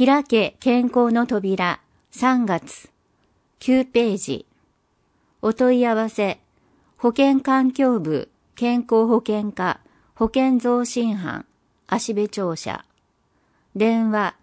開け健康の扉3月9ページ。お問い合わせ保健環境部健康保険課保健増進班芦部庁舎電話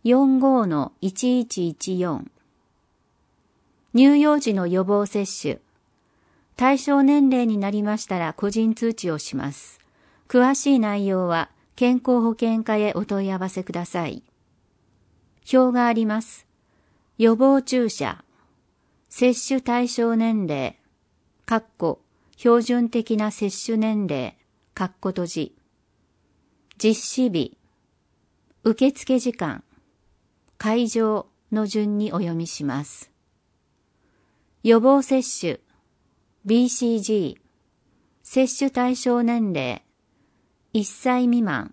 45-1114 乳幼児の予防接種対象年齢になりましたら個人通知をします。詳しい内容は健康保険課へお問い合わせください。表があります。予防注射、接種対象年齢、標準的な接種年齢、閉じ、実施日、受付時間、会場の順にお読みします。予防接種、BCG、接種対象年齢、1歳未満、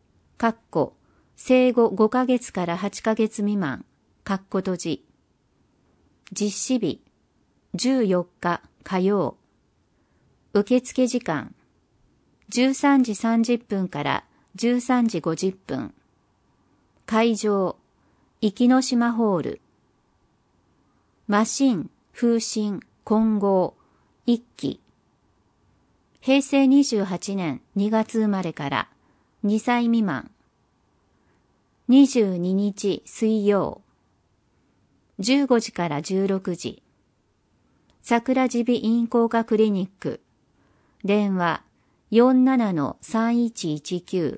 生後5ヶ月から8ヶ月未満、閉じ。実施日、14日火曜。受付時間、13時30分から13時50分。会場、壱岐島ホール。マシン、風疹、混合、1期。平成28年2月生まれから2歳未満。22日水曜。15時から16時。桜耳鼻咽喉科クリニック。電話 47-3119。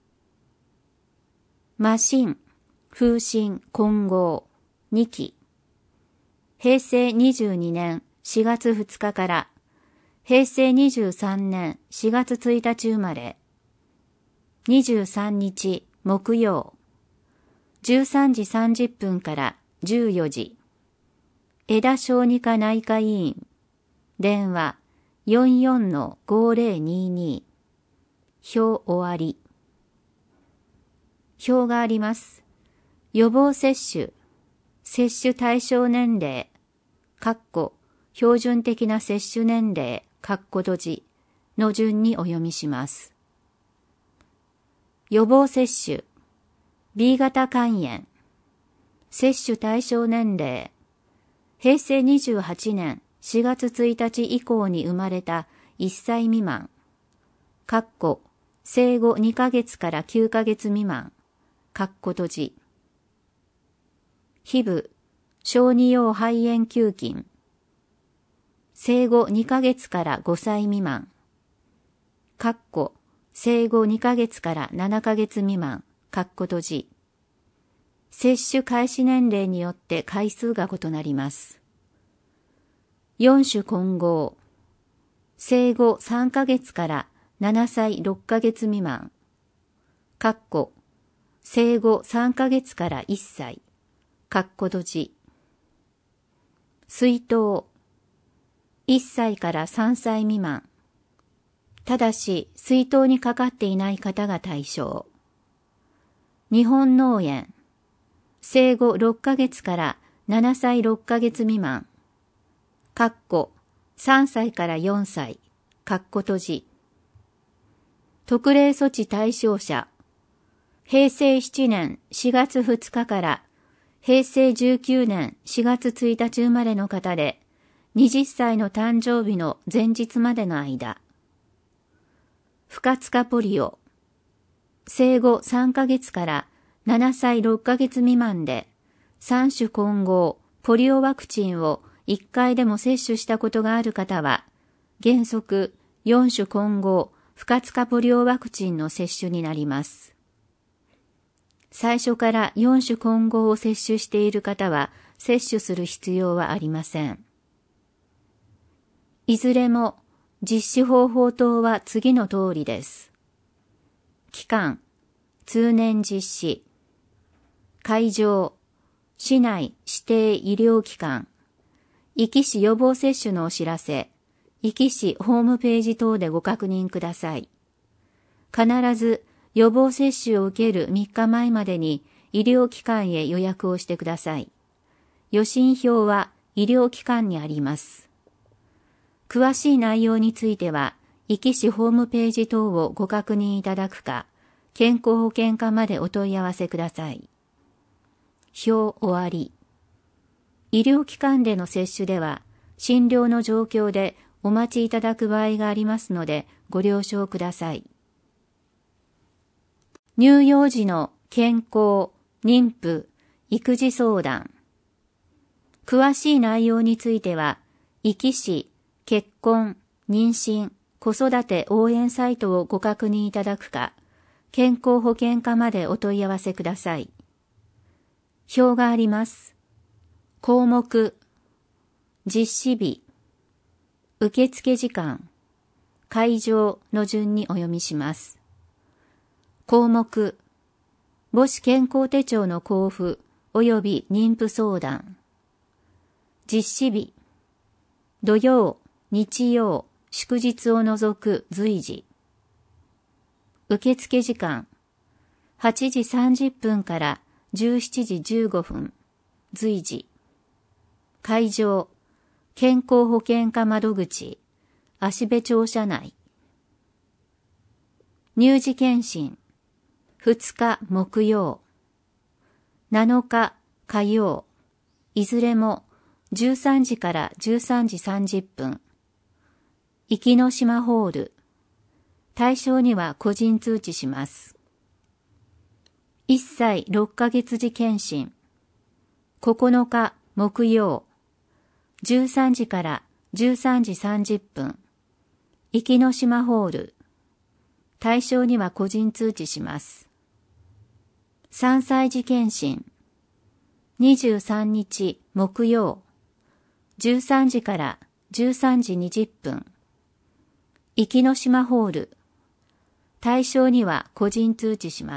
マシン、風疹、混合、2期。平成22年4月2日から平成23年4月1日生まれ。23日木曜。13時30分から14時。江田小児科内科医院。電話 44-5022。表終わり。表があります。予防接種。接種対象年齢。標準的な接種年齢。閉じの順にお読みします。予防接種。B 型肝炎。接種対象年齢。平成28年4月1日以降に生まれた1歳未満。生後2ヶ月から9ヶ月未満。閉じ。HIV、小児用肺炎球菌。生後2ヶ月から5歳未満。生後2ヶ月から7ヶ月未満。閉じ。接種開始年齢によって回数が異なります。4種混合。生後3ヶ月から7歳6ヶ月未満。生後3ヶ月から1歳。閉じ。水筒。1歳から3歳未満。ただし、水筒にかかっていない方が対象。日本脳炎。生後6ヶ月から7歳6ヶ月未満。3歳から4歳。閉じ。特例措置対象者。平成7年4月2日から平成19年4月1日生まれの方で、20歳の誕生日の前日までの間。不活化ポリオ。生後3ヶ月から7歳6ヶ月未満で、3種混合ポリオワクチンを1回でも接種したことがある方は、原則4種混合不活化ポリオワクチンの接種になります。最初から4種混合を接種している方は、接種する必要はありません。いずれも実施方法等は次の通りです。期間、通年実施。会場、市内指定医療機関。壱岐市予防接種のお知らせ、壱岐市ホームページ等でご確認ください。必ず予防接種を受ける3日前までに医療機関へ予約をしてください。予診票は医療機関にあります。詳しい内容については、壱岐市ホームページ等をご確認いただくか、健康保険課までお問い合わせください。 表終わり。医療機関での接種では、診療の状況でお待ちいただく場合がありますので、ご了承ください。乳幼児の健康、妊婦、育児相談。詳しい内容については、壱岐市結婚、妊娠、子育て応援サイトをご確認いただくか、健康保険課までお問い合わせください。表があります。項目、実施日、受付時間、会場の順にお読みします。項目、母子健康手帳の交付及び妊婦相談。実施日、土曜、日曜、祝日を除く随時。受付時間、8時30分から17時15分、随時。会場、健康保険課窓口、芦部庁舎内。乳児健診、2日木曜、7日火曜、いずれも13時から13時30分。壱岐の島ホール。対象には個人通知します。1歳6ヶ月児健診。9日木曜。13時から13時30分。壱岐の島ホール。対象には個人通知します。3歳児健診。23日木曜。13時から13時20分。壱岐の島ホール。対象には個人通知します。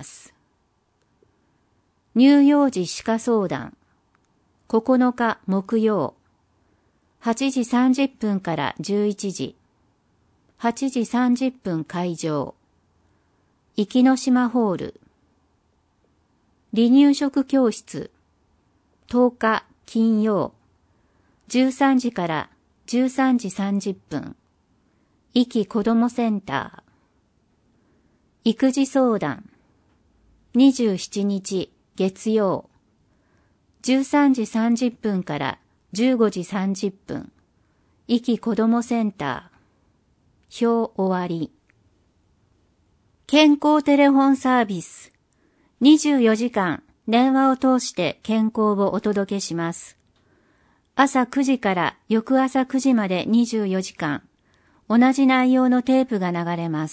乳幼児歯科相談。9日木曜。8時30分から11時。8時30分会場。壱岐の島ホール。離乳食教室。10日金曜。13時から13時30分。壱岐子どもセンター。育児相談。27日月曜。13時30分から15時30分。壱岐子どもセンター。表終わり。健康テレフォンサービス。24時間電話を通して健康をお届けします。朝9時から翌朝9時まで24時間、同じ内容のテープが流れます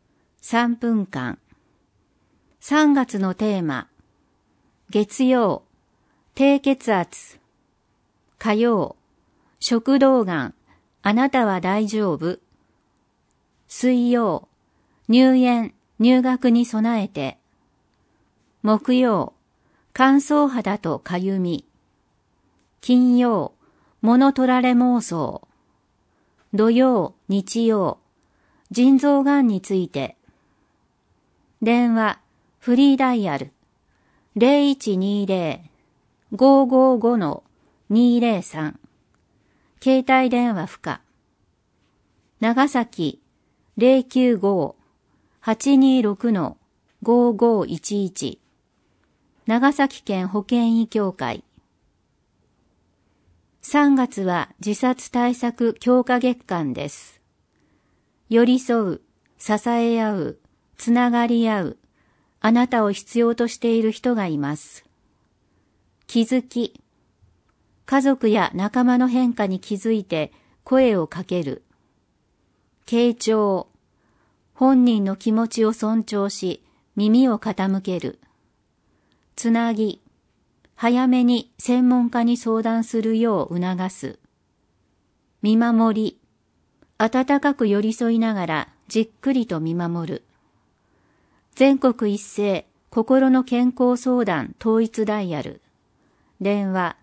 。3分間。3月のテーマ。月曜、低血圧。火曜、食道がん、あなたは大丈夫。水曜、入園、入学に備えて。木曜、乾燥肌とかゆみ。金曜、物取られ妄想。土曜、日曜、腎臓がんについて。電話、フリーダイヤル、0120-555-203。携帯電話不可。長崎、095-826-5511。長崎県保健医協会。3月は自殺対策強化月間です。寄り添う、支え合う、つながり合う、あなたを必要としている人がいます。気づき、家族や仲間の変化に気づいて声をかける。傾聴、本人の気持ちを尊重し、耳を傾ける。つなぎ、早めに専門家に相談するよう促す。見守り、温かく寄り添いながらじっくりと見守る。全国一斉心の健康相談統一ダイヤル。電話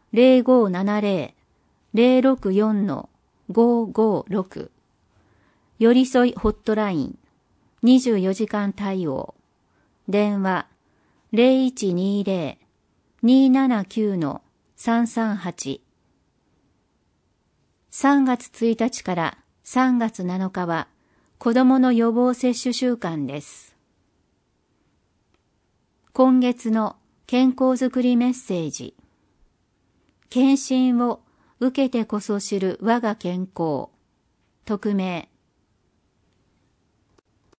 0570-064-556。寄り添いホットライン24時間対応。電話 0120-279-338。3月1日から3月7日は子どもの予防接種週間です。今月の健康づくりメッセージ。検診を受けてこそ知る我が健康。匿名。